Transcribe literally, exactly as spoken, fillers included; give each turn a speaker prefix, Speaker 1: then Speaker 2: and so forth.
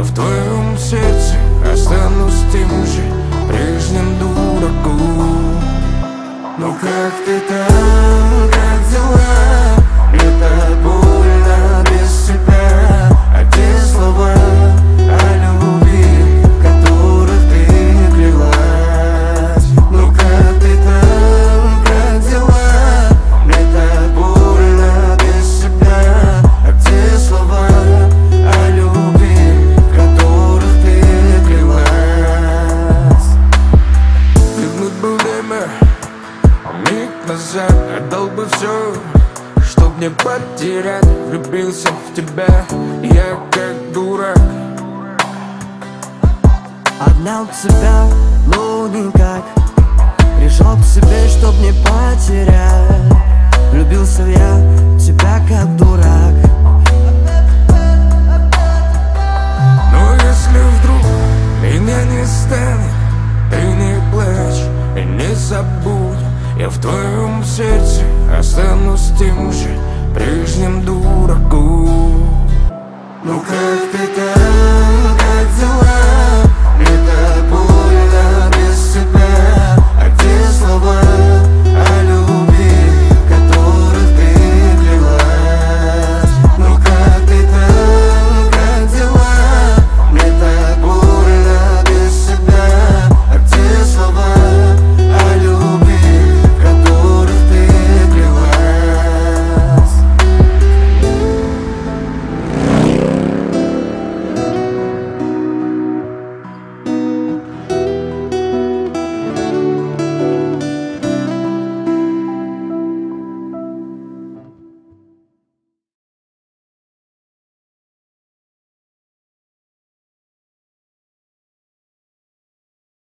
Speaker 1: я в твоем сердце останусь тем же прежним дураком. Ну как ты там, как дела? Мне так больно без тебя. А те слова о любви, в которых ты клялась. Ну как ты там, как дела? Мне так больно без тебя. А те слова о любви, в которых ты клялась. Вернуть бы время, миг назад отдал бы все, чтоб не потерять. Влюбился в тебя, я как дурак.
Speaker 2: Обнял тебя, но никак. Прижал к себе, чтоб не потерять. Влюбился я в тебя как дурак.
Speaker 1: Но если вдруг меня не станет, ты не плачь и не забудь. Я в твоем сердце останусь тем же прежним дураком. Ну как ты там, как дела?